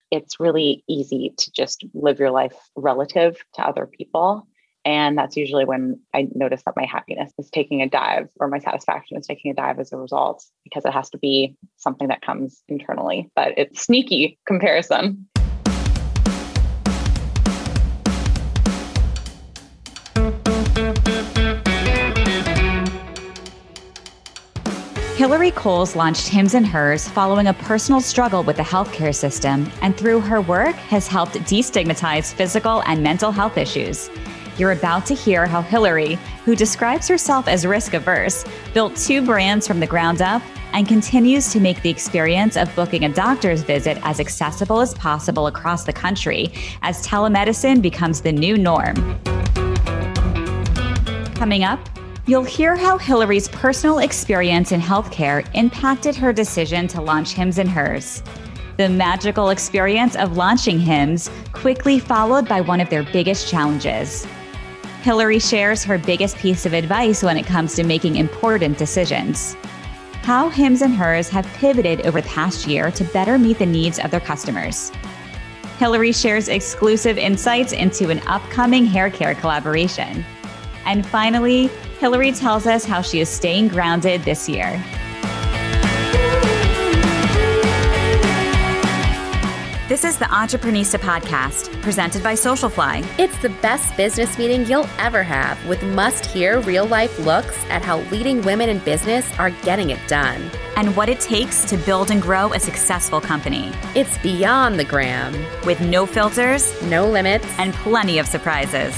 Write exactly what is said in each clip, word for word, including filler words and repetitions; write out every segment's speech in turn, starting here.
it's really easy to just live your life relative to other people. And that's usually when I notice that my happiness is taking a dive or my satisfaction is taking a dive as a result, because it has to be something that comes internally. But it's sneaky comparison. Hillary Coles launched Hims and Hers following a personal struggle with the healthcare system, and through her work has helped destigmatize physical and mental health issues. You're about to hear how Hillary, who describes herself as risk-averse, built two brands from the ground up and continues to make the experience of booking a doctor's visit as accessible as possible across the country as telemedicine becomes the new norm. Coming up, you'll hear how Hillary's personal experience in healthcare impacted her decision to launch Hims and Hers. The magical experience of launching Hims quickly followed by one of their biggest challenges. Hillary shares her biggest piece of advice when it comes to making important decisions. How Hims and Hers have pivoted over the past year to better meet the needs of their customers. Hillary shares exclusive insights into an upcoming hair care collaboration. And finally, Hillary tells us how she is staying grounded this year. This is the Entreprenista podcast, presented by Socialfly. It's the best business meeting you'll ever have, with must-hear real-life looks at how leading women in business are getting it done. And what it takes to build and grow a successful company. It's beyond the gram. With no filters, no limits, and plenty of surprises.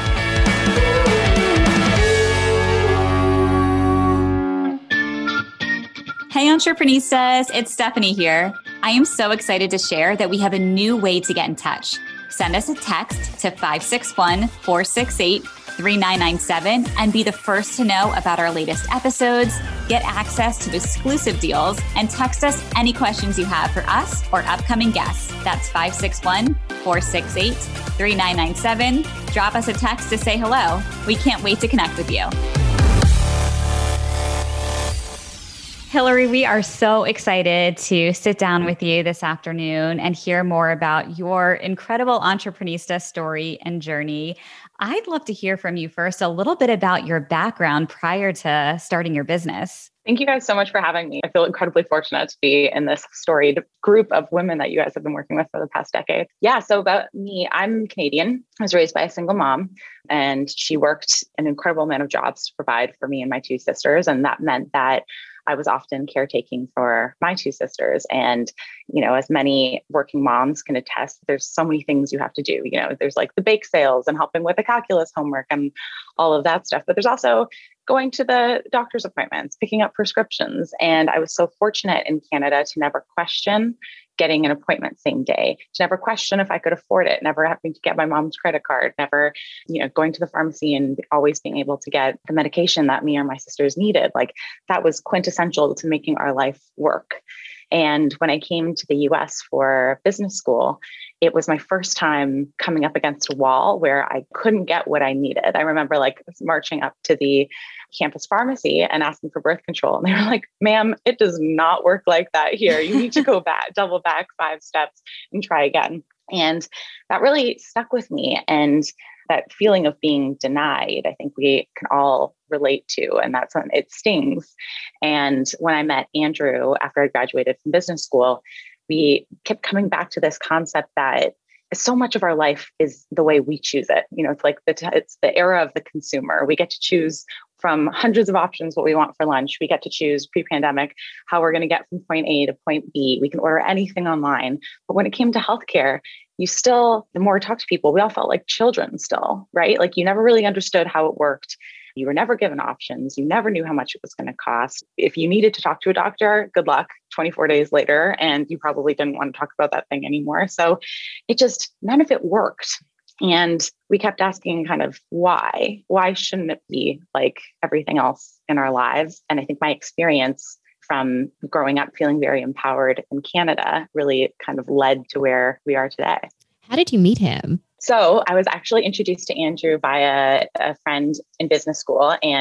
Hey, Entreprenistas, it's Stephanie here. I am so excited to share that we have a new way to get in touch. Send us a text to five six one, four six eight, three nine nine seven and be the first to know about our latest episodes, get access to exclusive deals, and text us any questions you have for us or upcoming guests. That's five six one, four six eight, three nine nine seven. Drop us a text to say hello. We can't wait to connect with you. Hillary, we are so excited to sit down with you this afternoon and hear more about your incredible Entreprenista story and journey. I'd love to hear from you first a little bit about your background prior to starting your business. Thank you guys so much for having me. I feel incredibly fortunate to be in this storied group of women that you guys have been working with for the past decade. Yeah, so about me, I'm Canadian. I was raised by a single mom, and she worked an incredible amount of jobs to provide for me and my two sisters. And that meant that I was often caretaking for my two sisters. And, you know, as many working moms can attest, there's so many things you have to do. You know, there's like the bake sales and helping with the calculus homework and all of that stuff. But there's also going to the doctor's appointments, picking up prescriptions. And I was so fortunate in Canada to never question getting an appointment same day, to never question if I could afford it, never having to get my mom's credit card, never, you know, going to the pharmacy and always being able to get the medication that me or my sisters needed. Like that was quintessential to making our life work. And when I came to the U S for business school, it was my first time coming up against a wall where I couldn't get what I needed. I remember like marching up to the campus pharmacy and asking for birth control. And they were like, ma'am, it does not work like that here. You need to go back, double back five steps and try again. And that really stuck with me. And that feeling of being denied, I think we can all relate to, and that's when it stings. And when I met Andrew after I graduated from business school, we kept coming back to this concept that so much of our life is the way we choose it. You know, it's like the t- it's the era of the consumer. We get to choose from hundreds of options what we want for lunch. We get to choose pre-pandemic how we're going to get from point A to point B. We can order anything online. But when it came to healthcare, you still, the more I talked to people, we all felt like children still, right? Like you never really understood how it worked. You were never given options. You never knew how much it was going to cost. If you needed to talk to a doctor, good luck twenty-four days later, and you probably didn't want to talk about that thing anymore. So it just, none of it worked. And we kept asking kind of why? Why shouldn't it be like everything else in our lives? And I think my experience from growing up feeling very empowered in Canada really kind of led to where we are today. How did you meet him? So I was actually introduced to Andrew by a, a friend in business school, and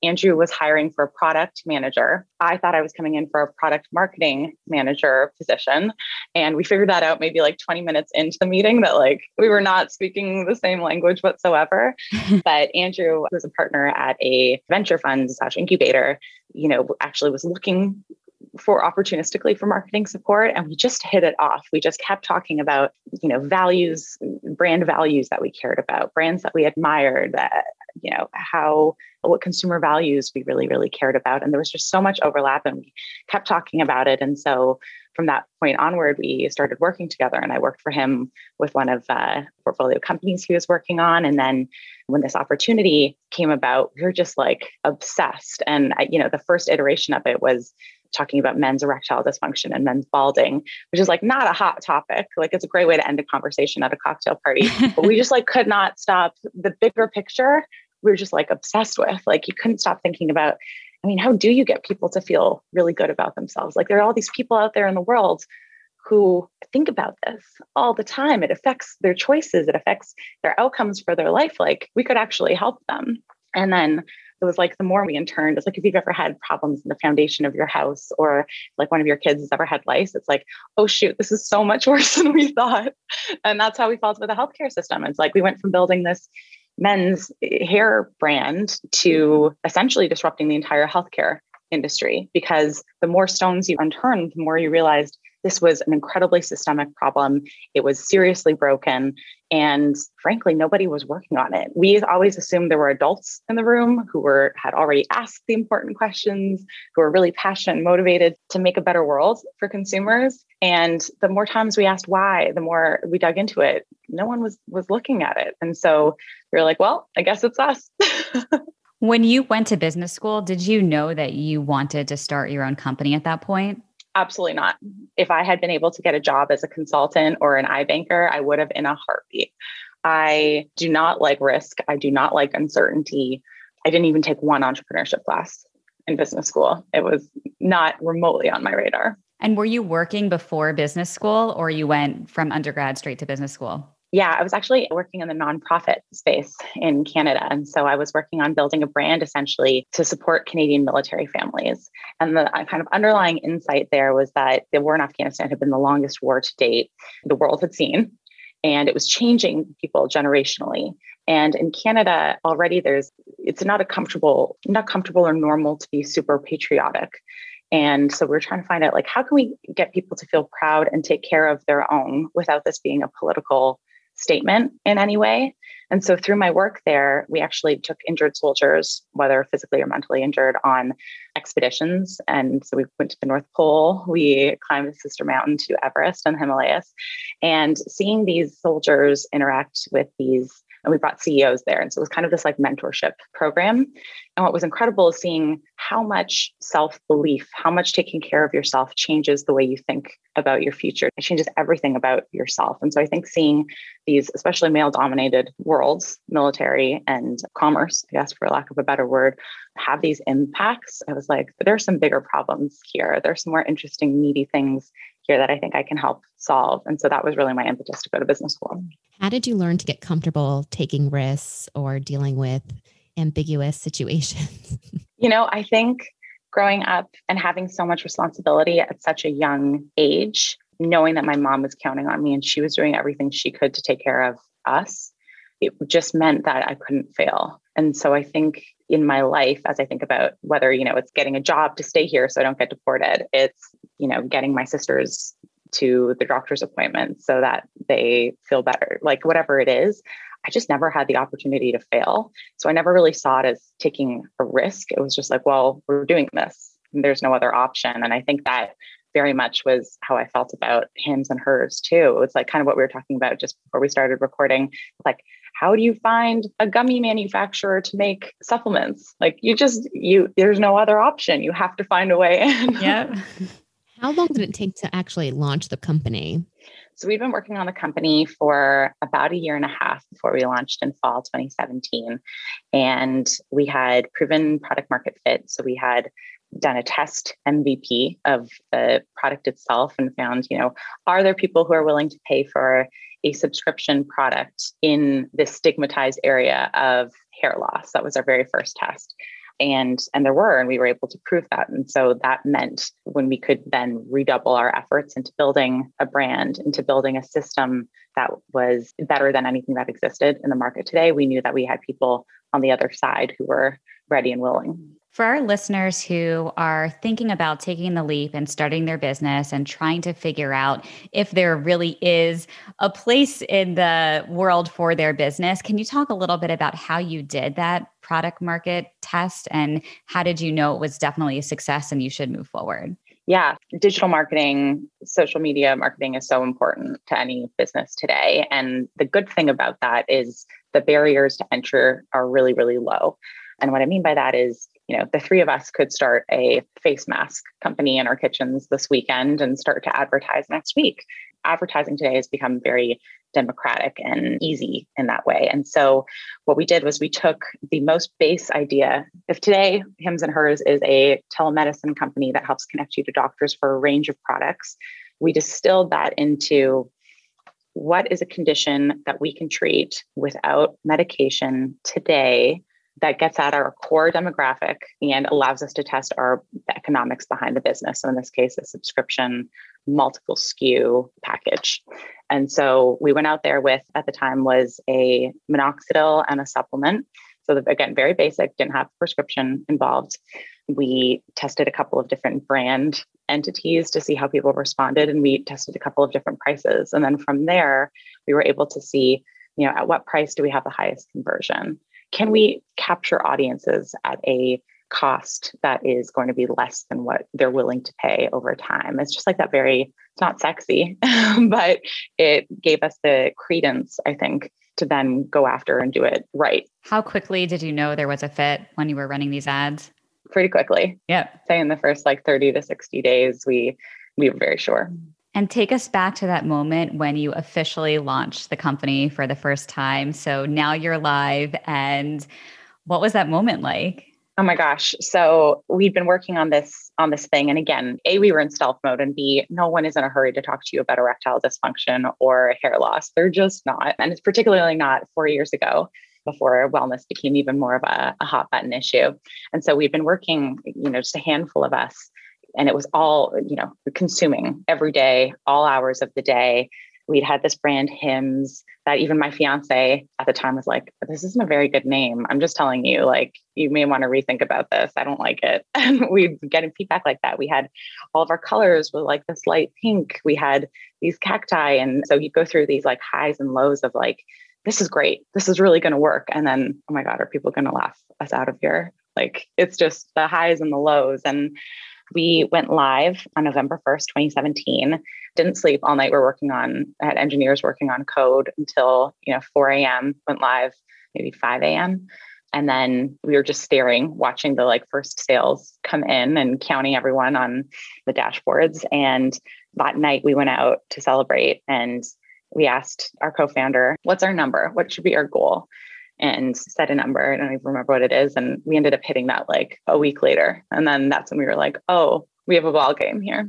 Andrew was hiring for a product manager. I thought I was coming in for a product marketing manager position. And we figured that out maybe like twenty minutes into the meeting that like we were not speaking the same language whatsoever. But Andrew, who was a partner at a venture fund slash incubator, you know, actually was looking for opportunistically for marketing support. And we just hit it off. We just kept talking about, you know, values, brand values that we cared about, brands that we admired, that, you know, how, what consumer values we really, really cared about. And there was just so much overlap and we kept talking about it. And so from that point onward, we started working together and I worked for him with one of uh, portfolio companies he was working on. And then when this opportunity came about, we were just like obsessed. And, I, you know, the first iteration of it was talking about men's erectile dysfunction and men's balding, which is like not a hot topic. Like it's a great way to end a conversation at a cocktail party, but we just like could not stop the bigger picture. We were just like obsessed with, like, you couldn't stop thinking about, I mean, how do you get people to feel really good about themselves? Like there are all these people out there in the world who think about this all the time. It affects their choices. It affects their outcomes for their life. Like we could actually help them. And then it was like, the more we interned, it's like, if you've ever had problems in the foundation of your house or like one of your kids has ever had lice, it's like, oh shoot, this is so much worse than we thought. And that's how we felt with the healthcare system. It's like, we went from building this men's hair brand to essentially disrupting the entire healthcare industry, because the more stones you unturned, the more you realized this was an incredibly systemic problem. It was seriously broken. And frankly, nobody was working on it. We always assumed there were adults in the room who were had already asked the important questions, who were really passionate and motivated to make a better world for consumers. And the more times we asked why, the more we dug into it, no one was was looking at it. And so we were like, well, I guess it's us. When you went to business school, did you know that you wanted to start your own company at that point? Absolutely not. If I had been able to get a job as a consultant or an iBanker, I would have in a heartbeat. I do not like risk. I do not like uncertainty. I didn't even take one entrepreneurship class in business school. It was not remotely on my radar. And were you working before business school or you went from undergrad straight to business school? Yeah, I was actually working in the nonprofit space in Canada. And so I was working on building a brand essentially to support Canadian military families. And the kind of underlying insight there was that the war in Afghanistan had been the longest war to date the world had seen. And it was changing people generationally. And in Canada already there's, it's not a comfortable, not comfortable or normal to be super patriotic. And so we're trying to find out, like, how can we get people to feel proud and take care of their own without this being a political statement in any way? And so through my work there, we actually took injured soldiers, whether physically or mentally injured, on expeditions. And so we went to the North Pole, we climbed the sister mountain to Everest and Himalayas, and seeing these soldiers interact with these, and we brought C E Os there. And so it was kind of this like mentorship program. And what was incredible is seeing how much self-belief, how much taking care of yourself changes the way you think about your future. It changes everything about yourself. And so I think seeing these, especially male-dominated worlds, military and commerce, I guess for lack of a better word, have these impacts, I was like, there are some bigger problems here. There's some more interesting, meaty things here that I think I can help solve. And so that was really my impetus to go to business school. How did you learn to get comfortable taking risks or dealing with ambiguous situations? You know, I think growing up and having so much responsibility at such a young age, knowing that my mom was counting on me and she was doing everything she could to take care of us, it just meant that I couldn't fail. And so I think in my life, as I think about whether, you know, it's getting a job to stay here so I don't get deported, it's, you know, getting my sisters to the doctor's appointments so that they feel better, like whatever it is, I just never had the opportunity to fail. So I never really saw it as taking a risk. It was just like, well, we're doing this and there's no other option. And I think that very much was how I felt about Hims and Hers too. It's like kind of what we were talking about just before we started recording. Like, how do you find a gummy manufacturer to make supplements? Like you just, you, there's no other option. You have to find a way in. Yeah. How long did it take to actually launch the company? So we've been working on the company for about a year and a half before we launched in fall twenty seventeen. And we had proven product market fit. So we had done a test M V P of the product itself and found, you know, are there people who are willing to pay for a subscription product in this stigmatized area of hair loss? That was our very first test. And, and there were, and we were able to prove that. And so that meant when we could then redouble our efforts into building a brand, into building a system that was better than anything that existed in the market today, we knew that we had people on the other side who were ready and willing. For our listeners who are thinking about taking the leap and starting their business and trying to figure out if there really is a place in the world for their business, can you talk a little bit about how you did that product market test and how did you know it was definitely a success and you should move forward? Yeah, digital marketing, social media marketing is so important to any business today. And the good thing about that is the barriers to enter are really, really low. And what I mean by that is, you know, the three of us could start a face mask company in our kitchens this weekend and start to advertise next week. Advertising today has become very democratic and easy in that way. And so what we did was we took the most base idea. If today Hims and Hers is a telemedicine company that helps connect you to doctors for a range of products, we distilled that into what is a condition that we can treat without medication today that gets at our core demographic and allows us to test our economics behind the business. So in this case, a subscription, multiple S K U package. And so we went out there with, at the time, was a minoxidil and a supplement. So that, again, very basic, didn't have prescription involved. We tested a couple of different brand entities to see how people responded, and we tested a couple of different prices. And then from there, we were able to see, you know, at what price do we have the highest conversion? Can we capture audiences at a cost that is going to be less than what they're willing to pay over time? It's just like that very, it's not sexy, but it gave us the credence, I think, to then go after and do it right. How quickly did you know there was a fit when you were running these ads? Pretty quickly. Yeah. Say in the first like thirty to sixty days, we we were very sure. And take us back to that moment when you officially launched the company for the first time. So now you're live. And what was that moment like? Oh my gosh. So we'd been working on this, on this thing. And again, A, we were in stealth mode, and B, no one is in a hurry to talk to you about erectile dysfunction or hair loss. They're just not. And it's particularly not four years ago, before wellness became even more of a, a hot button issue. And so we've been working, you know, just a handful of us. And it was all, you know, consuming every day, all hours of the day. We'd had this brand Hims that even my fiance at the time was like, this isn't a very good name. I'm just telling you, like, you may want to rethink about this. I don't like it. And we'd be getting feedback like that. We had all of our colors were like this light pink. We had these cacti. And so you'd go through these like highs and lows of like, this is great. This is really going to work. And then, oh my God, are people going to laugh us out of here? Like, it's just the highs and the lows. And we went live on November first, twenty seventeen. Didn't sleep all night. We're working on, I had engineers working on code until, you know, four a.m. Went live, maybe five a.m. And then we were just staring, watching the like first sales come in and counting everyone on the dashboards. And that night we went out to celebrate, and we asked our co-founder, what's our number? What should be our goal? And set a number. I don't even remember what it is. And we ended up hitting that like a week later. And then that's when we were like, oh, we have a ball game here.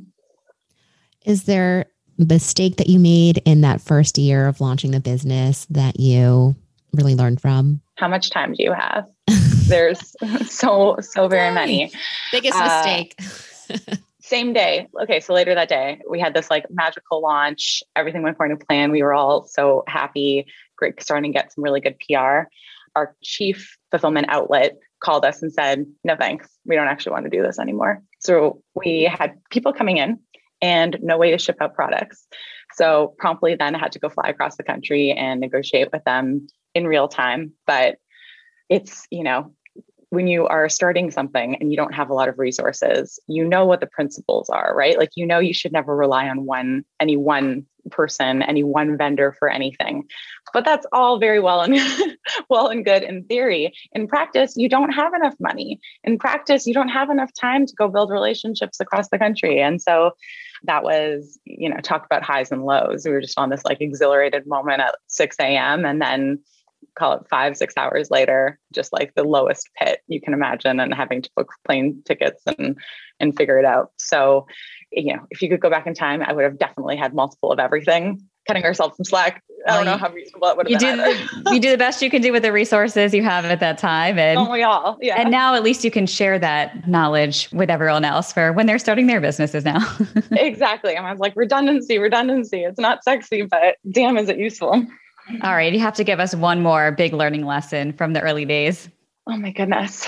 Is there a mistake that you made in that first year of launching the business that you really learned from? How much time do you have? There's so, so very many. Biggest uh, mistake. Same day. Okay. So later that day, we had this like magical launch. Everything went according to plan. We were all so happy, great, starting to get some really good P R. Our chief fulfillment outlet called us and said, no, thanks. We don't actually want to do this anymore. So we had people coming in and no way to ship out products. So promptly then had to go fly across the country and negotiate with them in real time. But it's, you know, when you are starting something and you don't have a lot of resources, you know what the principles are, right? Like, you know, you should never rely on one, any one person, any one vendor for anything. But that's all very well and well and good in theory. In practice, you don't have enough money. In practice, you don't have enough time to go build relationships across the country. And so that was, you know, talk about highs and lows. We were just on this like exhilarated moment at six a.m. and then call it five, six hours later, just like the lowest pit you can imagine, and having to book plane tickets and, and figure it out. So, you know, if you could go back in time, I would have definitely had multiple of everything, cutting ourselves some slack I don't well, know how reasonable it would have you been. Do the, you do the best you can do with the resources you have at that time. And, don't we all? Yeah. And now at least you can share that knowledge with everyone else for when they're starting their businesses now. Exactly. And I was like, redundancy, redundancy. It's not sexy, but damn, is it useful? All right. You have to give us one more big learning lesson from the early days. Oh my goodness.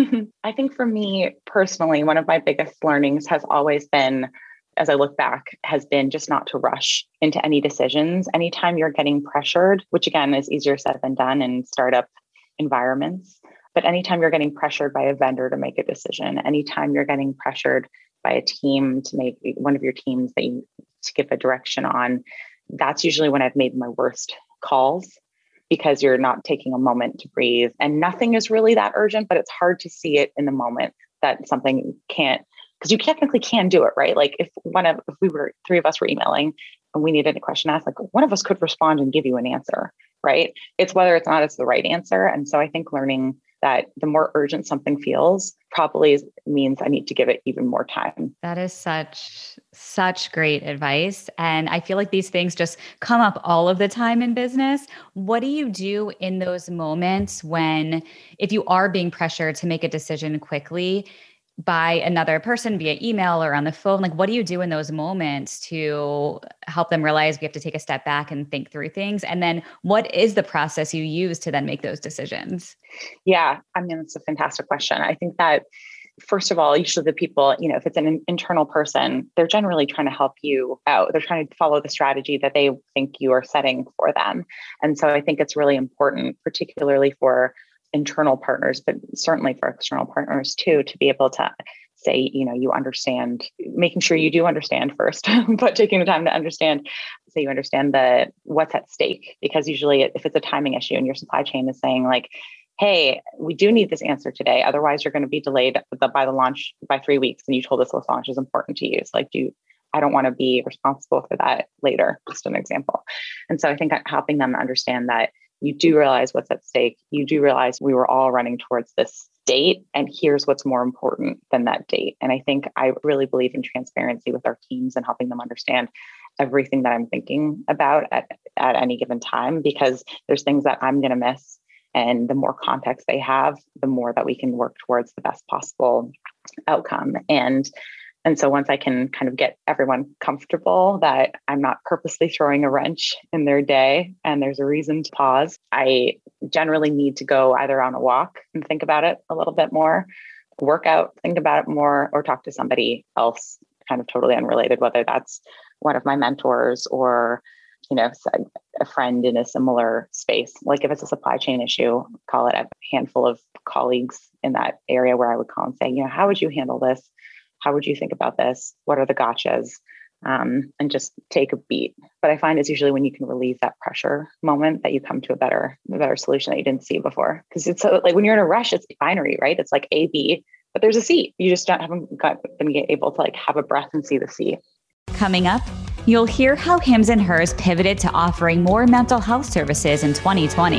I think for me personally, one of my biggest learnings has always been, as I look back, has been just not to rush into any decisions. Anytime you're getting pressured, which again is easier said than done in startup environments, but anytime you're getting pressured by a vendor to make a decision, anytime you're getting pressured by a team to make one of your teams that you to give a direction on, that's usually when I've made my worst calls, because you're not taking a moment to breathe and nothing is really that urgent, but it's hard to see it in the moment that something can't, because you technically can do it, right? Like if one of, if we were, three of us were emailing and we needed a question asked, like one of us could respond and give you an answer, right? It's whether it's not, it's the right answer. And so I think learning that the more urgent something feels probably means I need to give it even more time. That is such, such great advice. And I feel like these things just come up all of the time in business. What do you do in those moments when, if you are being pressured to make a decision quickly by another person via email or on the phone, like what do you do in those moments to help them realize we have to take a step back and think through things? And then what is the process you use to then make those decisions? Yeah, I mean, it's a fantastic question. I think that first of all, usually the people, you know, if it's an internal person, they're generally trying to help you out. They're trying to follow the strategy that they think you are setting for them. And so I think it's really important, particularly for internal partners, but certainly for external partners too, to be able to say, you know, you understand, making sure you do understand first, but taking the time to understand, so you understand the what's at stake. Because usually if it's a timing issue and your supply chain is saying like, hey, we do need this answer today, otherwise you're going to be delayed by the launch by three weeks. And you told us this launch is important to you. So like, do I don't want to be responsible for that later, just an example. And so I think helping them understand that you do realize what's at stake. You do realize we were all running towards this date, and here's what's more important than that date. And I think I really believe in transparency with our teams and helping them understand everything that I'm thinking about at, at any given time, because there's things that I'm going to miss. And the more context they have, the more that we can work towards the best possible outcome. And And so once I can kind of get everyone comfortable that I'm not purposely throwing a wrench in their day and there's a reason to pause, I generally need to go either on a walk and think about it a little bit more, work out, think about it more, or talk to somebody else kind of totally unrelated, whether that's one of my mentors or, you know, a friend in a similar space. Like if it's a supply chain issue, call it a handful of colleagues in that area where I would call and say, you know, how would you handle this? How would you think about this? What are the gotchas? Um, and just take a beat. But I find it's usually when you can relieve that pressure moment that you come to a better, a better solution that you didn't see before. Because it's so, like when you're in a rush, it's binary, right? It's like A, B, but there's a C. You just don't haven't got, been able to like have a breath and see the C. Coming up, you'll hear how Hims and Hers pivoted to offering more mental health services in twenty twenty.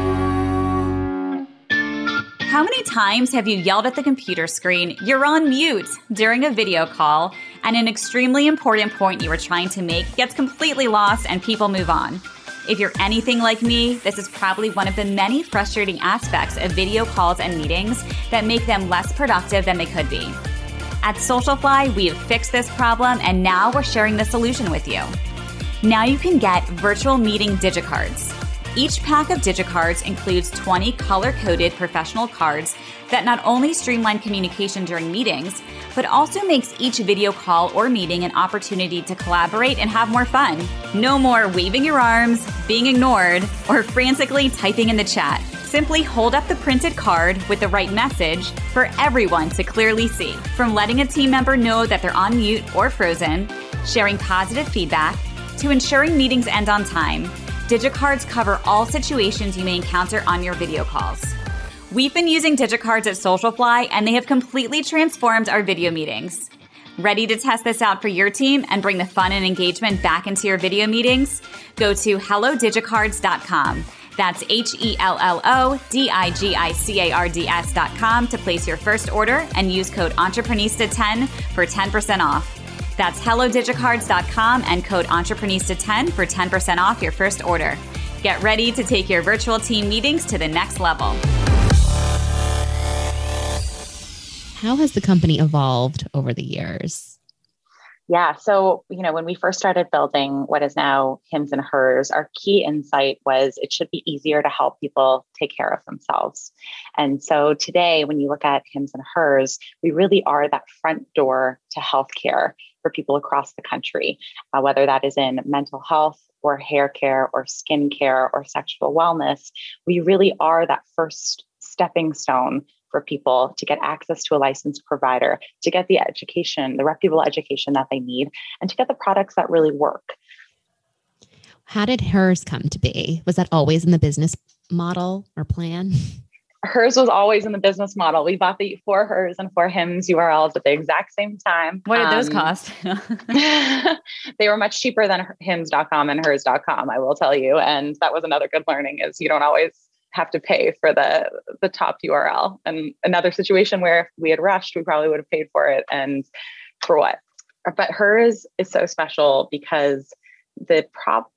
How many times have you yelled at the computer screen, "You're on mute," during a video call, and an extremely important point you were trying to make gets completely lost and people move on? If you're anything like me, this is probably one of the many frustrating aspects of video calls and meetings that make them less productive than they could be. At Socialfly, we have fixed this problem, and now we're sharing the solution with you. Now you can get virtual meeting digicards. Each pack of digicards includes twenty color-coded professional cards that not only streamline communication during meetings, but also makes each video call or meeting an opportunity to collaborate and have more fun. No more waving your arms, being ignored, or frantically typing in the chat. Simply hold up the printed card with the right message for everyone to clearly see. From letting a team member know that they're on mute or frozen, sharing positive feedback, to ensuring meetings end on time, digicards cover all situations you may encounter on your video calls. We've been using digicards at Socialfly, and they have completely transformed our video meetings. Ready to test this out for your team and bring the fun and engagement back into your video meetings? Go to hello digicards dot com. That's H E L L O D I G I C A R D S dot com to place your first order and use code Entreprenista ten for ten percent off. That's hello digicards dot com and code Entreprenista ten for ten percent off your first order. Get ready to take your virtual team meetings to the next level. How has the company evolved over the years? Yeah. So, you know, when we first started building what is now Hims and Hers, our key insight was it should be easier to help people take care of themselves. And so today, when you look at Hims and Hers, we really are that front door to healthcare for people across the country, uh, whether that is in mental health or hair care or skin care or sexual wellness. We really are that first stepping stone for people to get access to a licensed provider, to get the education, the reputable education that they need, and to get the products that really work. How did Hers come to be? Was that always in the business model or plan? Hers was always in the business model. We bought the four Hers and four Hims U R Ls at the exact same time. What did those um, cost? They were much cheaper than hims dot com and hers dot com, I will tell you. And that was another good learning, is you don't always have to pay for the the top U R L. And another situation where if we had rushed, we probably would have paid for it. And for what? But Hers is so special because the prob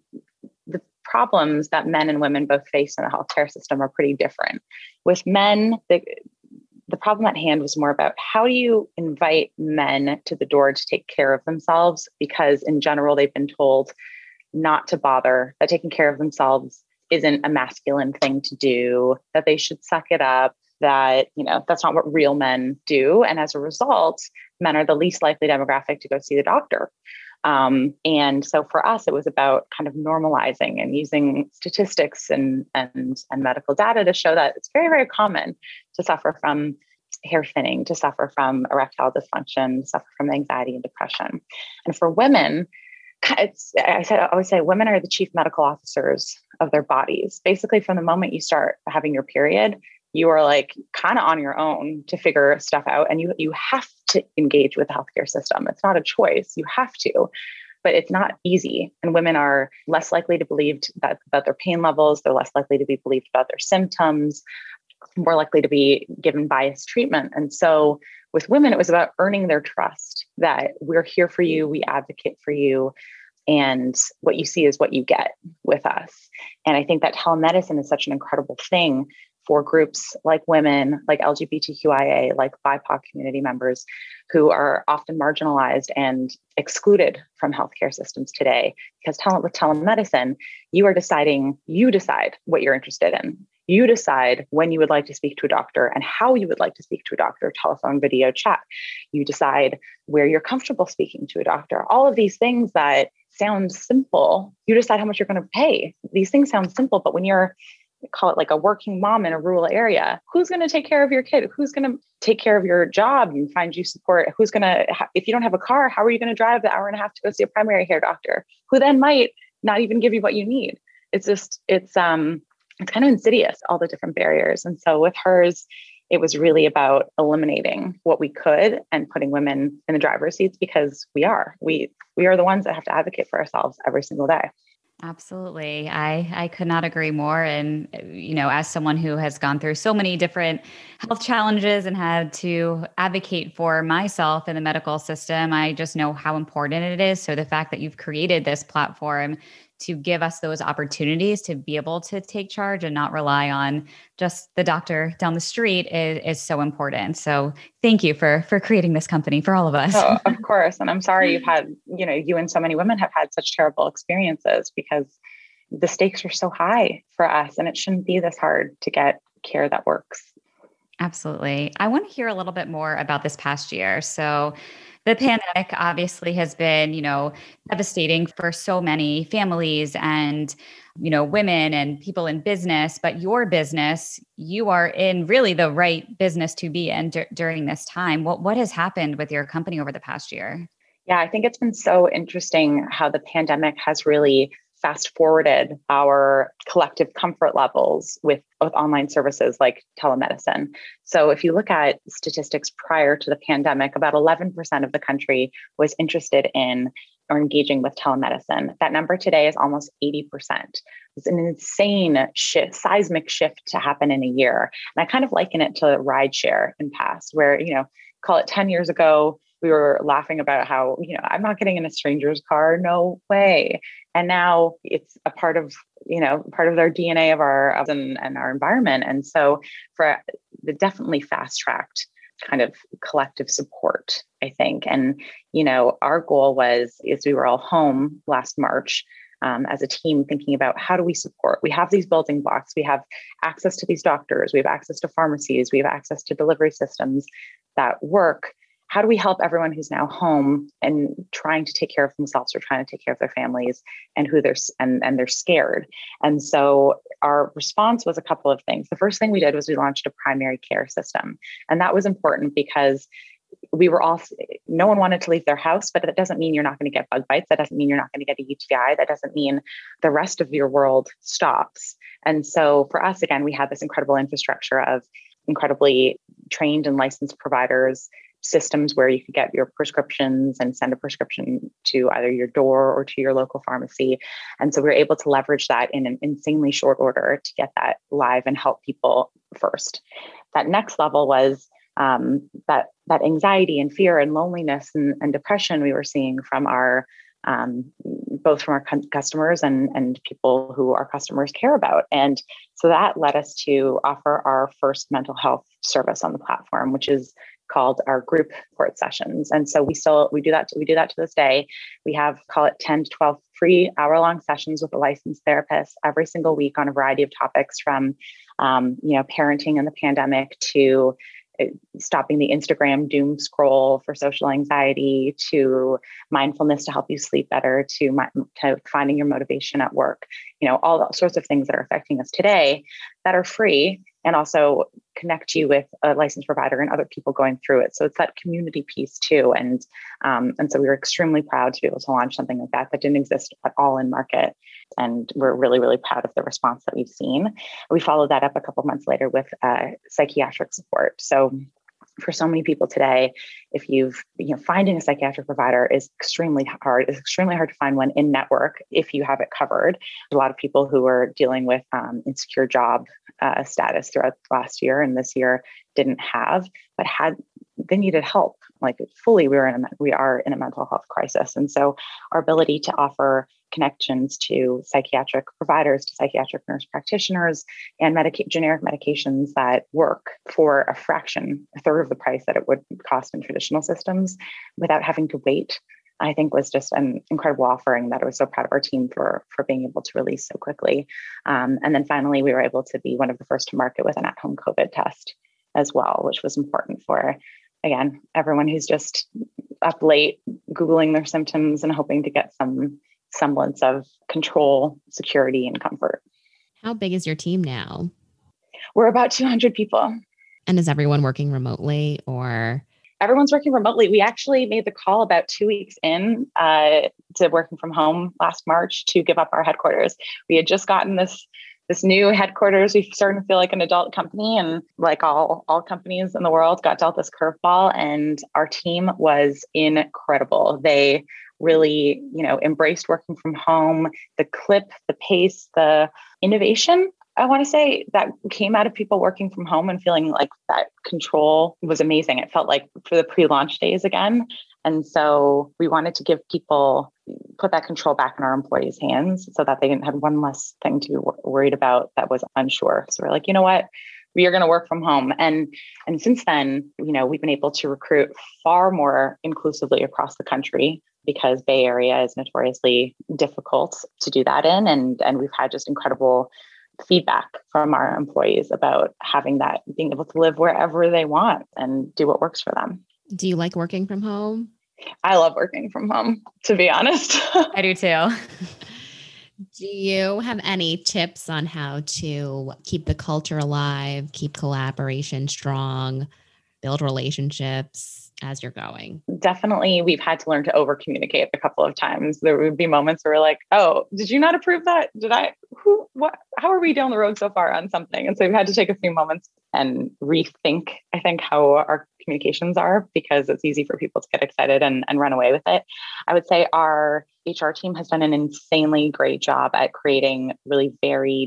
the problems that men and women both face in the healthcare system are pretty different. With men, the the problem at hand was more about how do you invite men to the door to take care of themselves? Because in general, they've been told not to bother, that taking care of themselves isn't a masculine thing to do, that they should suck it up, that, you know, that's not what real men do. And as a result, men are the least likely demographic to go see the doctor. Um, and so for us, it was about kind of normalizing and using statistics and, and, and medical data to show that it's very, very common to suffer from hair thinning, to suffer from erectile dysfunction, to suffer from anxiety and depression. And for women, It's, I said, I always say women are the chief medical officers of their bodies. Basically, from the moment you start having your period, you are like kind of on your own to figure stuff out. And you, you have to engage with the healthcare system. It's not a choice. You have to, but it's not easy. And women are less likely to believe that about their pain levels. They're less likely to be believed about their symptoms, more likely to be given biased treatment. And so with women, it was about earning their trust that we're here for you, we advocate for you, and what you see is what you get with us. And I think that telemedicine is such an incredible thing for groups like women, like L G B T Q I A, like B I P O C community members who are often marginalized and excluded from healthcare systems today. Because tele- with telemedicine, you are deciding, you decide what you're interested in. You decide when you would like to speak to a doctor and how you would like to speak to a doctor, telephone, video, chat. You decide where you're comfortable speaking to a doctor. All of these things that sound simple, you decide how much you're going to pay. These things sound simple, but when you're, call it like a working mom in a rural area, who's going to take care of your kid? Who's going to take care of your job and find you support? Who's going to, if you don't have a car, how are you going to drive the hour and a half to go see a primary care doctor who then might not even give you what you need? It's just, it's, um, it's kind of insidious, all the different barriers. And so with Hers, it was really about eliminating what we could and putting women in the driver's seats, because we are, we, we are the ones that have to advocate for ourselves every single day. Absolutely. I, I could not agree more. And, you know, as someone who has gone through so many different health challenges and had to advocate for myself in the medical system, I just know how important it is. So the fact that you've created this platform to give us those opportunities to be able to take charge and not rely on just the doctor down the street is, is so important. So thank you for, for creating this company for all of us. Oh, of course. And I'm sorry you've had, you know, you and so many women have had such terrible experiences, because the stakes are so high for us, and it shouldn't be this hard to get care that works. Absolutely. I want to hear a little bit more about this past year. So the pandemic obviously has been, you know, devastating for so many families and, you know, women and people in business, but your business, you are in really the right business to be in d- during this time. What, what has happened with your company over the past year? Yeah, I think it's been so interesting how the pandemic has really fast forwarded our collective comfort levels with, with online services like telemedicine. So if you look at statistics prior to the pandemic, about eleven percent of the country was interested in or engaging with telemedicine. That number today is almost eighty percent. It's an insane shift, seismic shift to happen in a year. And I kind of liken it to rideshare in past, where, you know, call it ten years ago, we were laughing about how, you know, I'm not getting in a stranger's car. No way. And now it's a part of, you know, part of their D N A of our, of, and, and our environment. And so for the definitely fast tracked kind of collective support, I think. And, you know, our goal was, is we were all home last March um, as a team thinking about how do we support? We have these building blocks. We have access to these doctors. We have access to pharmacies. We have access to delivery systems that work. How do we help everyone who's now home and trying to take care of themselves or trying to take care of their families and who they're and, and they're scared? And so our response was a couple of things. The first thing we did was we launched a primary care system. And that was important because we were all, no one wanted to leave their house, but that doesn't mean you're not going to get bug bites. That doesn't mean you're not going to get a U T I. That doesn't mean the rest of your world stops. And so for us, again, we had this incredible infrastructure of incredibly trained and licensed providers, systems where you could get your prescriptions and send a prescription to either your door or to your local pharmacy. And so we were able to leverage that in an insanely short order to get that live and help people first. That next level was um, that that anxiety and fear and loneliness and, and depression we were seeing from our um, both from our cu- customers and, and people who our customers care about. And so that led us to offer our first mental health service on the platform, which is called our group support sessions. And so we still, we do that, we do that to this day. We have, call it ten to twelve free hour-long sessions with a licensed therapist every single week on a variety of topics from, um, you know, parenting in the pandemic to stopping the Instagram doom scroll for social anxiety, to mindfulness to help you sleep better, to, my, to finding your motivation at work, you know, all sorts of things that are affecting us today that are free and also connect you with a licensed provider and other people going through it. So it's that community piece too. And, um, and so we were extremely proud to be able to launch something like that that didn't exist at all in market. And we're really, really proud of the response that we've seen. We followed that up a couple of months later with uh, psychiatric support. So for so many people today, if you've, you know, finding a psychiatric provider is extremely hard. It's extremely hard to find one in network if you have it covered. A lot of people who are dealing with um, insecure job uh, status throughout last year and this year didn't have, but had, they needed help. Like fully, we were in a, we are in a mental health crisis. And so our ability to offer connections to psychiatric providers, to psychiatric nurse practitioners, and medica- generic medications that work for a fraction, a third of the price that it would cost in traditional systems without having to wait, I think was just an incredible offering that I was so proud of our team for, for being able to release so quickly. Um, and then finally, we were able to be one of the first to market with an at-home COVID test as well, which was important for, again, everyone who's just up late, Googling their symptoms and hoping to get some semblance of control, security, and comfort. How big is your team now? We're about two hundred people. And is everyone working remotely or? Everyone's working remotely. We actually made the call about two weeks in uh, to working from home last March to give up our headquarters. We had just gotten this this new headquarters. We started to feel like an adult company, and like all all companies in the world, got dealt this curveball. And our team was incredible. They really, you know, embraced working from home. The clip, the pace, the innovation, I want to say, that came out of people working from home and feeling like that control was amazing. It felt like for the pre-launch days again. And so we wanted to give people, put that control back in our employees' hands so that they didn't have one less thing to be wor- worried about that was unsure. So we're like, you know what? We are going to work from home. And, and since then, you know, we've been able to recruit far more inclusively across the country because Bay Area is notoriously difficult to do that in. And, and we've had just incredible feedback from our employees about having that, being able to live wherever they want and do what works for them. Do you like working from home? I love working from home, to be honest. I do too. Do you have any tips on how to keep the culture alive, keep collaboration strong, build relationships as you're going? Definitely, we've had to learn to over communicate a couple of times. There would be moments where we're like, oh, did you not approve that? Did I, who, what, how are we down the road so far on something? And so we've had to take a few moments and rethink, I think, how our communications are, because it's easy for people to get excited and, and run away with it. I would say our H R team has done an insanely great job at creating really varied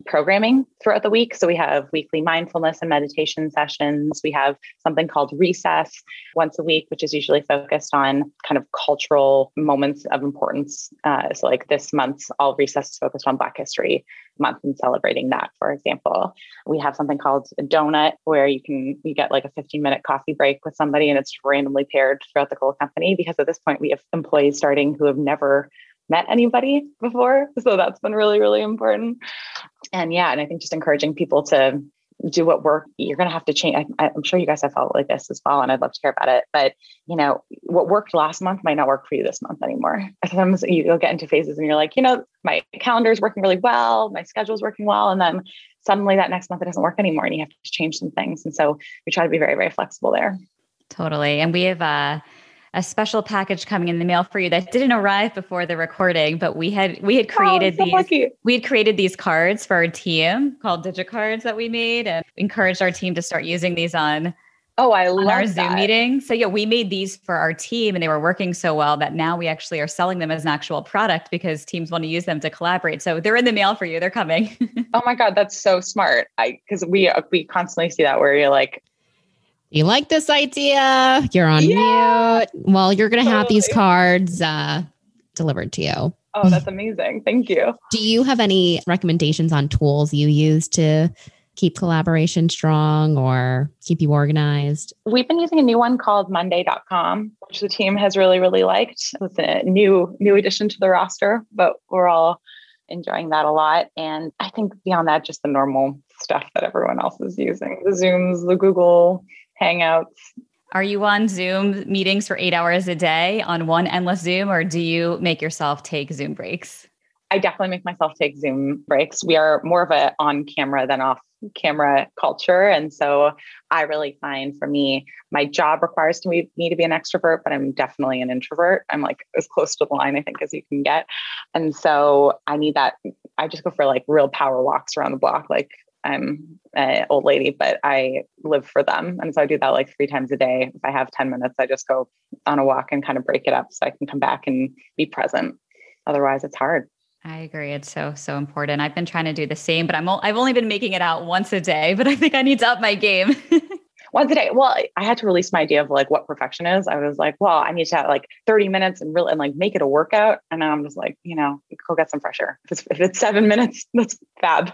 programming throughout the week. So we have weekly mindfulness and meditation sessions. We have something called Recess once a week, which is usually focused on kind of cultural moments of importance. Uh, so like this month's All Recess is focused on Black History Month and celebrating that, for example. We have something called a donut where you can, you get like a fifteen minute coffee break with somebody and it's randomly paired throughout the whole company, because at this point we have employees starting who have never met anybody before. So that's been really, really important. And yeah, and I think just encouraging people to do what work. You're going to have to change. I, I'm sure you guys have felt like this as well, and I'd love to hear about it. But you know, what worked last month might not work for you this month anymore. Sometimes you'll get into phases and you're like, you know, my calendar is working really well, my schedule is working well, and then suddenly that next month it doesn't work anymore, and you have to change some things. And so we try to be very, very flexible there. Totally. And we have a a special package coming in the mail for you that didn't arrive before the recording, but we had we had created oh, so these lucky. we had created these cards for our team called DigiCards that we made, and encouraged our team to start using these on oh I on love our that. Zoom meetings. So yeah, we made these for our team, and they were working so well that now we actually are selling them as an actual product because teams want to use them to collaborate. So they're in the mail for you. They're coming. Oh my God, that's so smart. I because we we constantly see that where you're like, you like this idea? You're on yeah, mute. Well, you're going to have totally. these cards uh, delivered to you. Oh, that's amazing. Thank you. Do you have any recommendations on tools you use to keep collaboration strong or keep you organized? We've been using a new one called Monday dot com, which the team has really, really liked. It's a new, new addition to the roster, but we're all enjoying that a lot. And I think beyond that, just the normal stuff that everyone else is using, the Zooms, the Google Hangouts. Are you on Zoom meetings for eight hours a day on one endless Zoom, or do you make yourself take Zoom breaks? I definitely make myself take Zoom breaks. We are more of a on camera than off camera culture. And so I really find for me, my job requires me, me to be an extrovert, but I'm definitely an introvert. I'm like as close to the line, I think, as you can get. And so I need that. I just go for like real power walks around the block. Like I'm an old lady, but I live for them. And so I do that like three times a day. If I have ten minutes, I just go on a walk and kind of break it up so I can come back and be present. Otherwise, it's hard. I agree. It's so, so important. I've been trying to do the same, but I'm, I've only been making it out once a day, but I think I need to up my game. Once a day. Well, I had to release my idea of like what perfection is. I was like, well, I need to have like thirty minutes and really and like make it a workout. And then I'm just like, you know, go get some fresh air. If it's, if it's seven minutes, that's fab.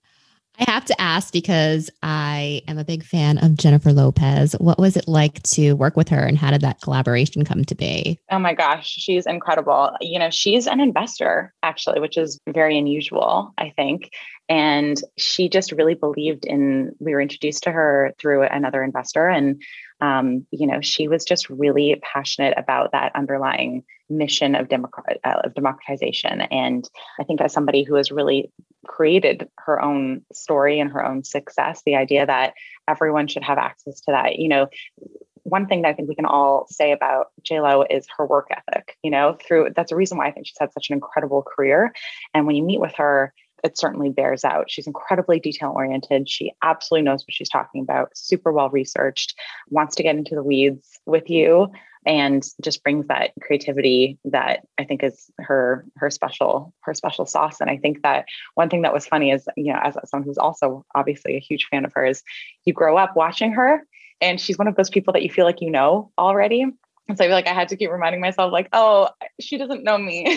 I have to ask because I am a big fan of Jennifer Lopez. What was it like to work with her, and how did that collaboration come to be? Oh my gosh, she's incredible. You know, she's an investor actually, which is very unusual, I think. And she just really believed in, we were introduced to her through another investor. And, um, you know, she was just really passionate about that underlying mission of, democrat, uh, of democratization. And I think as somebody who has really created her own story and her own success, the idea that everyone should have access to that, you know, one thing that I think we can all say about J-Lo is her work ethic, you know, through, that's a reason why I think she's had such an incredible career. And when you meet with her, it certainly bears out. She's incredibly detail oriented. She absolutely knows what she's talking about, super well researched, wants to get into the weeds with you, and just brings that creativity that I think is her her special her special sauce. And I think that one thing that was funny is, you know, as someone who's also obviously a huge fan of hers, you grow up watching her, and she's one of those people that you feel like you know already. And so I feel like I had to keep reminding myself, like, oh, she doesn't know me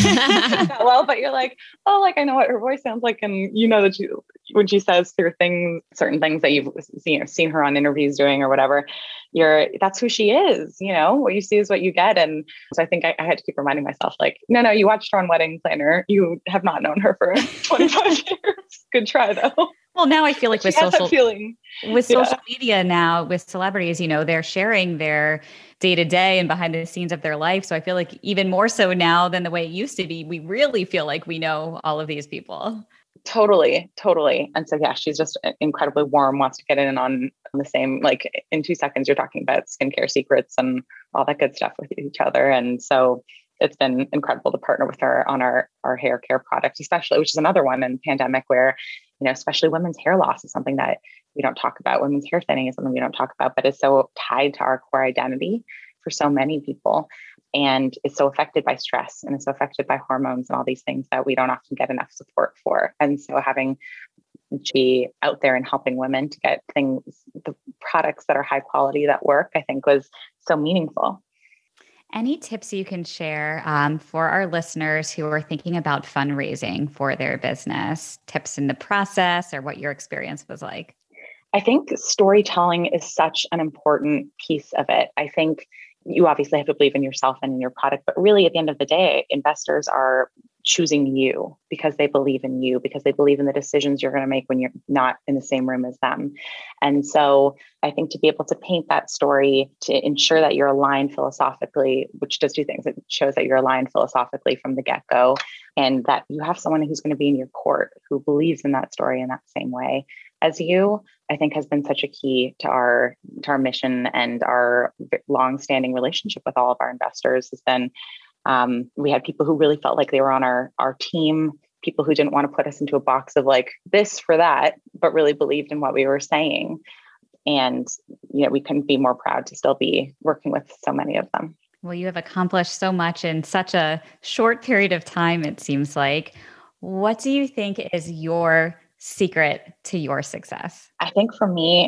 that well, but you're like, oh, like I know what her voice sounds like, and you know that she, when she says through things, certain things that you've seen seen her on interviews doing or whatever, you're that's who she is. You know, what you see is what you get. And so I think I, I had to keep reminding myself, like, no, no, you watched her on Wedding Planner. You have not known her for twenty-five years. Good try though. Well, now I feel like with social feeling. with Yeah. social media now, with celebrities, you know, they're sharing their day to day and behind the scenes of their life. So I feel like even more so now than the way it used to be, we really feel like we know all of these people. Totally, totally. And so, yeah, she's just incredibly warm, wants to get in on, on the same, like in two seconds, you're talking about skincare secrets and all that good stuff with each other. And so it's been incredible to partner with her on our, our hair care product, especially, which is another one in pandemic where, you know, especially women's hair loss is something that we don't talk about. Women's hair thinning is something we don't talk about, but it's so tied to our core identity for so many people. and is so affected by stress and is so affected by hormones and all these things that we don't often get enough support for. And so having G out there and helping women to get things, the products that are high quality that work, I think was so meaningful. Any tips you can share um, for our listeners who are thinking about fundraising for their business, tips in the process or what your experience was like? I think storytelling is such an important piece of it. I think you obviously have to believe in yourself and in your product, but really at the end of the day, investors are choosing you because they believe in you, because they believe in the decisions you're going to make when you're not in the same room as them. And so I think to be able to paint that story, to ensure that you're aligned philosophically, which does two things. It shows that you're aligned philosophically from the get-go, and that you have someone who's going to be in your court who believes in that story in that same way as you, I think has been such a key to our to our mission and our long-standing relationship with all of our investors. Has been um, we had people who really felt like they were on our our team, people who didn't want to put us into a box of like this for that, but really believed in what we were saying. And you know, we couldn't be more proud to still be working with so many of them. Well, you have accomplished so much in such a short period of time, it seems like. What do you think is your secret to your success? I think for me,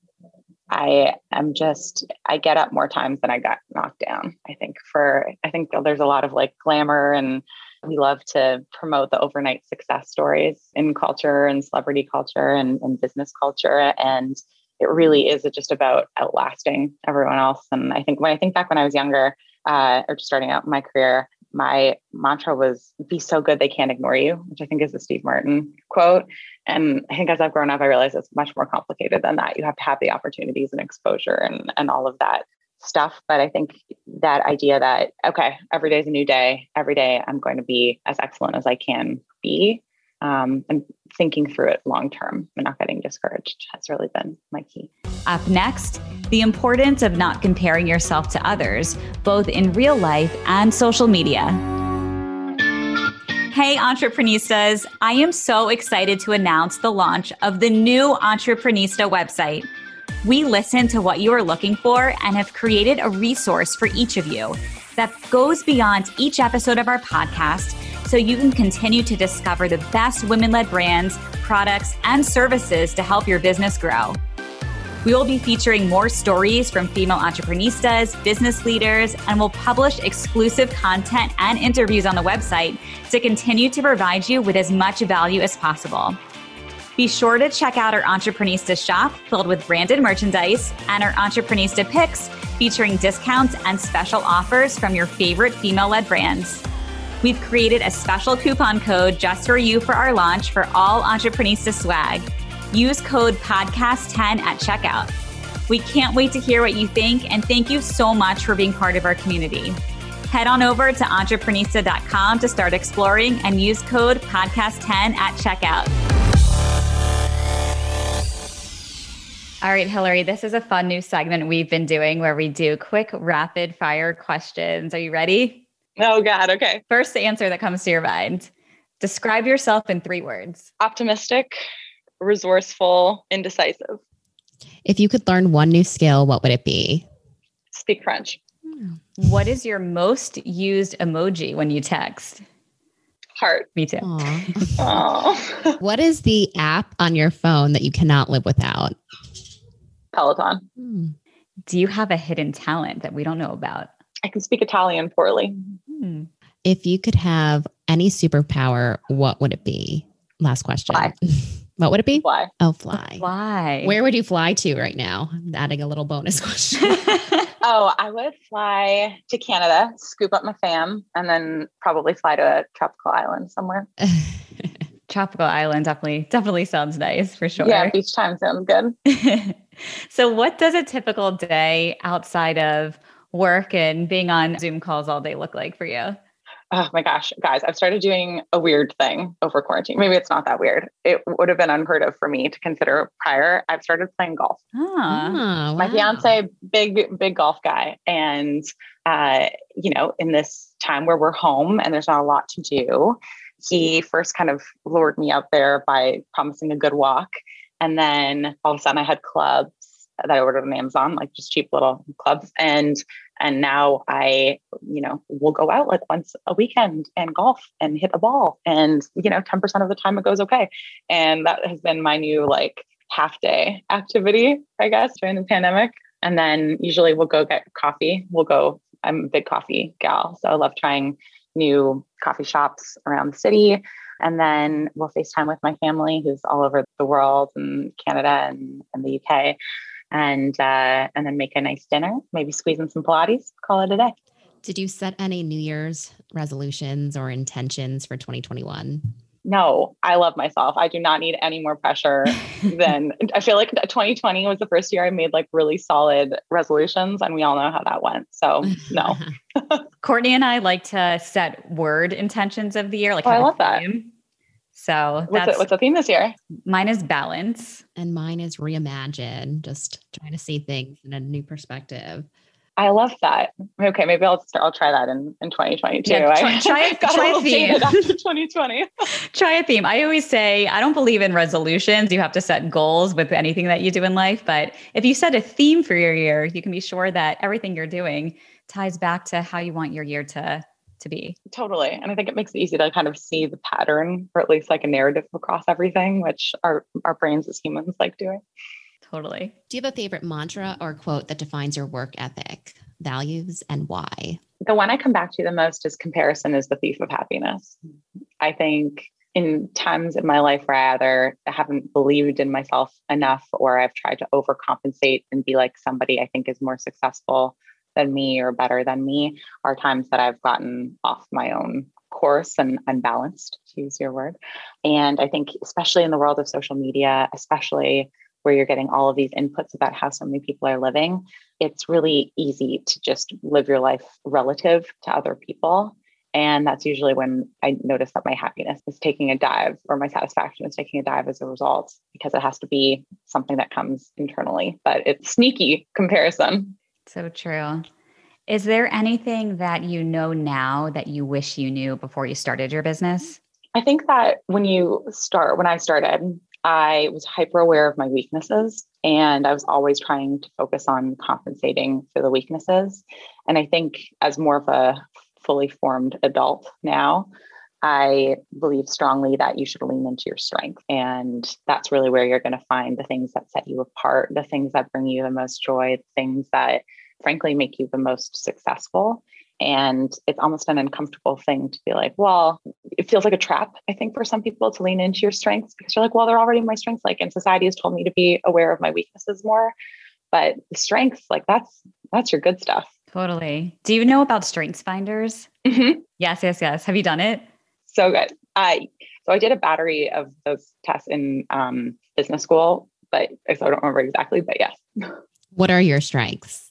I am just, I get up more times than I got knocked down. I think for, I think there's a lot of like glamour, and we love to promote the overnight success stories in culture and celebrity culture and, and business culture. And it really is just about outlasting everyone else. And I think when I think back when I was younger, uh, or just starting out in my career, my mantra was be so good they can't ignore you, which I think is a Steve Martin quote. And I think as I've grown up, I realized it's much more complicated than that. You have to have the opportunities and exposure and, and all of that stuff. But I think that idea that, okay, every day is a new day. Every day I'm going to be as excellent as I can be. Um, and thinking through it long-term and not getting discouraged has really been my key. Up next, the importance of not comparing yourself to others, both in real life and social media. Hey, Entrepreneuristas, I am so excited to announce the launch of the new Entreprenista website. We listened to what you are looking for and have created a resource for each of you that goes beyond each episode of our podcast, so you can continue to discover the best women-led brands, products, and services to help your business grow. We will be featuring more stories from female entrepreneuristas, business leaders, and will publish exclusive content and interviews on the website to continue to provide you with as much value as possible. Be sure to check out our Entreprenista shop filled with branded merchandise and our Entreprenista picks featuring discounts and special offers from your favorite female-led brands. We've created a special coupon code just for you for our launch for all Entreprenista swag. Use code podcast ten at checkout. We can't wait to hear what you think, and thank you so much for being part of our community. Head on over to entreprenista dot com to start exploring and use code podcast ten at checkout. All right, Hillary, this is a fun new segment we've been doing where we do quick rapid fire questions. Are you ready? Oh God. Okay. First answer that comes to your mind. Describe yourself in three words. Optimistic, resourceful, indecisive. If you could learn one new skill, what would it be? Speak French. What is your most used emoji when you text? Heart. Me too. Oh. What is the app on your phone that you cannot live without? Peloton. Hmm. Do you have a hidden talent that we don't know about? I can speak Italian poorly. Hmm. If you could have any superpower, what would it be? Last question. Fly. What would it be? Fly. Oh, fly. Why? Where would you fly to right now? I'm adding a little bonus question. Oh, I would fly to Canada, scoop up my fam, and then probably fly to a tropical island somewhere. Tropical island definitely, definitely sounds nice for sure. Yeah, beach time sounds good. So what does a typical day outside of work and being on Zoom calls all day look like for you? Oh my gosh, guys, I've started doing a weird thing over quarantine. Maybe it's not that weird. It would have been unheard of for me to consider prior. I've started playing golf. Oh, Oh, My wow. fiance, big, big golf guy. And, uh, you know, in this time where we're home and there's not a lot to do, he first kind of lured me out there by promising a good walk. And then all of a sudden I had clubs that I ordered on Amazon, like just cheap little clubs. And And now I, you know, will go out like once a weekend and golf and hit a ball. And, you know, ten percent of the time it goes okay. And that has been my new like half day activity, I guess, during the pandemic. And then usually we'll go get coffee. We'll go, I'm a big coffee gal. So I love trying new coffee shops around the city. And then we'll FaceTime with my family who's all over the world and Canada and, and the U K. And uh, and then make a nice dinner, maybe squeeze in some Pilates, call it a day. Did you set any New Year's resolutions or intentions for twenty twenty-one? No, I love myself. I do not need any more pressure than I feel like twenty twenty was the first year I made like really solid resolutions, and we all know how that went. So no. Courtney and I like to set word intentions of the year. Like oh, I love that. So what's, that's, it, what's the theme this year? Mine is balance. And mine is reimagine, just trying to see things in a new perspective. I love that. Okay, maybe I'll start, I'll try that in, in twenty twenty-two. Yeah, try, I try, got try a little a theme. jaded after twenty twenty. Try a theme. I always say I don't believe in resolutions. You have to set goals with anything that you do in life. But if you set a theme for your year, you can be sure that everything you're doing ties back to how you want your year to to be. Totally. And I think it makes it easy to kind of see the pattern, or at least like a narrative across everything, which our, our brains as humans like doing. Totally. Do you have a favorite mantra or quote that defines your work ethic, values, and why? The one I come back to the most is comparison is the thief of happiness. I think in times in my life where I either haven't believed in myself enough, or I've tried to overcompensate and be like somebody I think is more successful than me or better than me, are times that I've gotten off my own course and unbalanced, to use your word. And I think especially in the world of social media, especially where you're getting all of these inputs about how so many people are living, it's really easy to just live your life relative to other people. And that's usually when I notice that my happiness is taking a dive, or my satisfaction is taking a dive as a result, because it has to be something that comes internally. But it's sneaky comparison. So true. Is there anything that you know now that you wish you knew before you started your business? I think that when you start, when I started, I was hyper aware of my weaknesses, and I was always trying to focus on compensating for the weaknesses. And I think as more of a fully formed adult now, I believe strongly that you should lean into your strength. And that's really where you're going to find the things that set you apart, the things that bring you the most joy, the things that frankly make you the most successful. And it's almost an uncomfortable thing to be like, well, it feels like a trap, I think, for some people to lean into your strengths, because you're like, well, they're already my strengths. Like, and society has told me to be aware of my weaknesses more, but the strengths, like that's, that's your good stuff. Totally. Do you know about Strengths Finders? Mm-hmm. Yes, yes, yes. Have you done it? So good. I, so I did a battery of those tests in um, business school, but so I don't remember exactly, but yes. What are your strengths?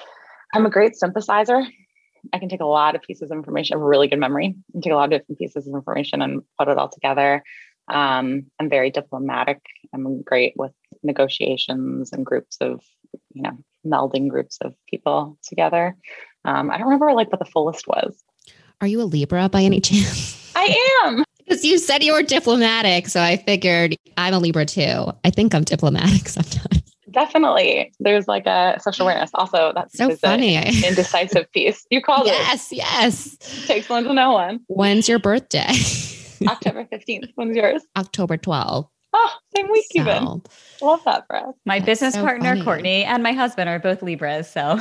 I'm a great synthesizer. I can take a lot of pieces of information. I have a really good memory. I can take a lot of different pieces of information and put it all together. Um, I'm very diplomatic. I'm great with negotiations and groups of, you know, melding groups of people together. Um, I don't remember like what the fullest was. Are you a Libra by any chance? I am. Because you said you were diplomatic. So I figured I'm a Libra too. I think I'm diplomatic sometimes. Definitely. There's like a social awareness. Also, that's so funny. An indecisive piece. You called yes, it. Yes, yes. Takes one to know one. When's your birthday? October fifteenth. When's yours? October twelfth. Oh, same week so, even. Love that for us. My That's business so partner, funny. Courtney, and my husband are both Libras. So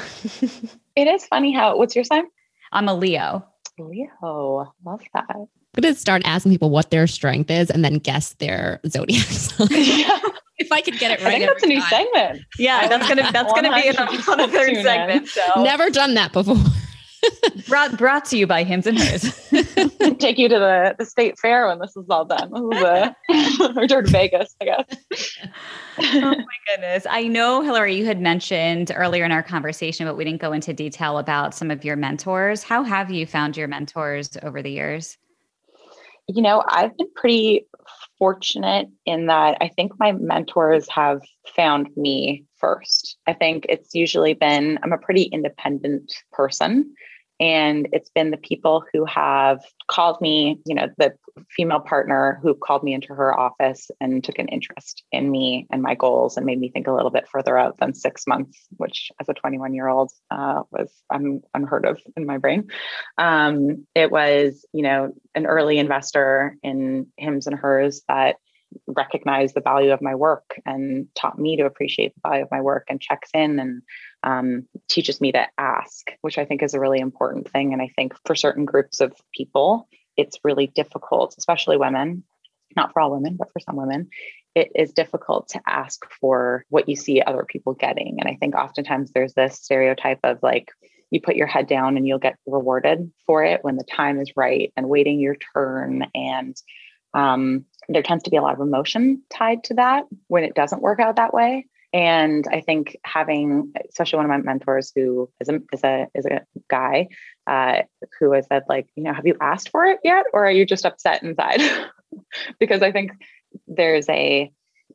it is funny how, what's your sign? I'm a Leo. Leo. Love that. I'm going to start asking people what their strength is and then guess their zodiac sign. Yeah. If I could get it I right. think that's a new time. segment. Yeah, that's gonna that's gonna be in a, on a third segment. So Never done that before. brought brought to you by Hims and Hers. Take you to the, the state fair when this is all done. This is a, or to Vegas, I guess. Oh my goodness. I know, Hillary, you had mentioned earlier in our conversation, but we didn't go into detail about some of your mentors. How have you found your mentors over the years? You know, I've been pretty fortunate in that I think my mentors have found me first. I think it's usually been, I'm a pretty independent person. And it's been the people who have called me, you know, the female partner who called me into her office and took an interest in me and my goals and made me think a little bit further out than six months, which as a twenty-one year old uh, was un- unheard of in my brain. Um, it was, you know, an early investor in Hims and Hers that recognized the value of my work and taught me to appreciate the value of my work and checks in and um, teaches me to ask, which I think is a really important thing. And I think for certain groups of people, it's really difficult, especially women, not for all women, but for some women, it is difficult to ask for what you see other people getting. And I think oftentimes there's this stereotype of like, you put your head down and you'll get rewarded for it when the time is right and waiting your turn. And um, there tends to be a lot of emotion tied to that when it doesn't work out that way. And I think having, especially one of my mentors who is a, is a, is a guy uh, who has said like, you know, have you asked for it yet? Or are you just upset inside? Because I think there's a,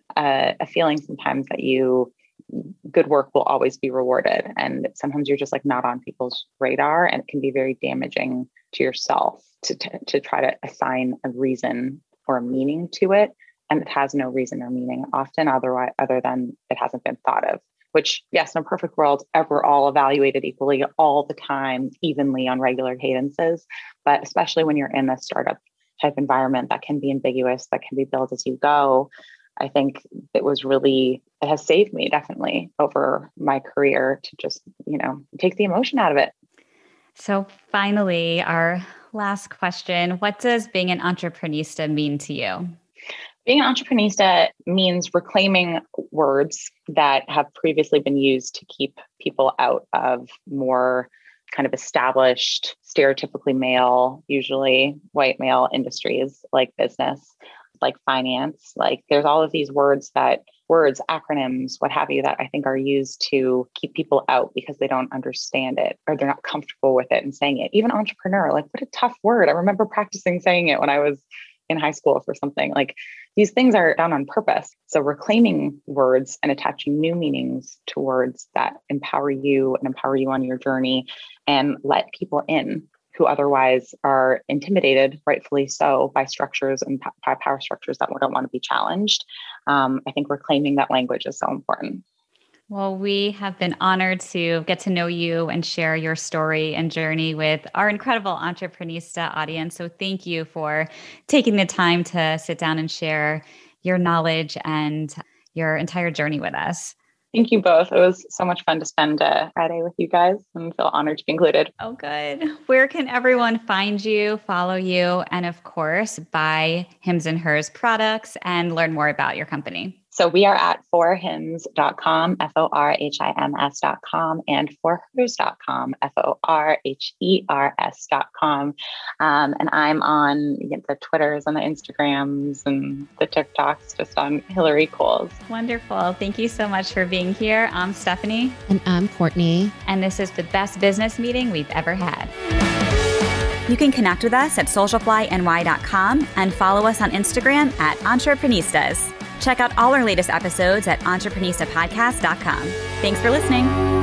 a, a feeling sometimes that you, good work will always be rewarded. And sometimes you're just like not on people's radar, and it can be very damaging to yourself to, to, to try to assign a reason or a meaning to it. And it has no reason or meaning often otherwise, other than it hasn't been thought of, which yes, in a perfect world, we're all evaluated equally all the time, evenly on regular cadences. But especially when you're in a startup type environment that can be ambiguous, that can be built as you go. I think it was really, it has saved me definitely over my career to just, you know, take the emotion out of it. So finally, our last question, what does being an entrepreneurista mean to you? Being an entrepreneurista means reclaiming words that have previously been used to keep people out of more kind of established, stereotypically male, usually white male industries like business, like finance. Like there's all of these words that words, acronyms, what have you, that I think are used to keep people out because they don't understand it or they're not comfortable with it and saying it. Even entrepreneur, like what a tough word. I remember practicing saying it when I was in high school for something. Like these things are done on purpose. So reclaiming words and attaching new meanings to words that empower you and empower you on your journey and let people in who otherwise are intimidated, rightfully so, by structures and by power structures that don't want to be challenged. Um, I think reclaiming that language is so important. Well, we have been honored to get to know you and share your story and journey with our incredible Entrepreneurista audience. So thank you for taking the time to sit down and share your knowledge and your entire journey with us. Thank you both. It was so much fun to spend a Friday with you guys and feel honored to be included. Oh, good. Where can everyone find you, follow you, and of course, buy Hims and Hers products and learn more about your company? So we are at for hims dot com, F O R H I M S dot com, and for hers dot com, F O R H E R S dot com. Um, and I'm on you know, the Twitters and the Instagrams and the TikToks, just on Hillary Coles. Wonderful. Thank you so much for being here. I'm Stephanie. And I'm Courtney. And this is the best business meeting we've ever had. You can connect with us at social fly N Y dot com and follow us on Instagram at Entrepreneustas. Check out all our latest episodes at entrepreneurista podcast dot com. Thanks for listening.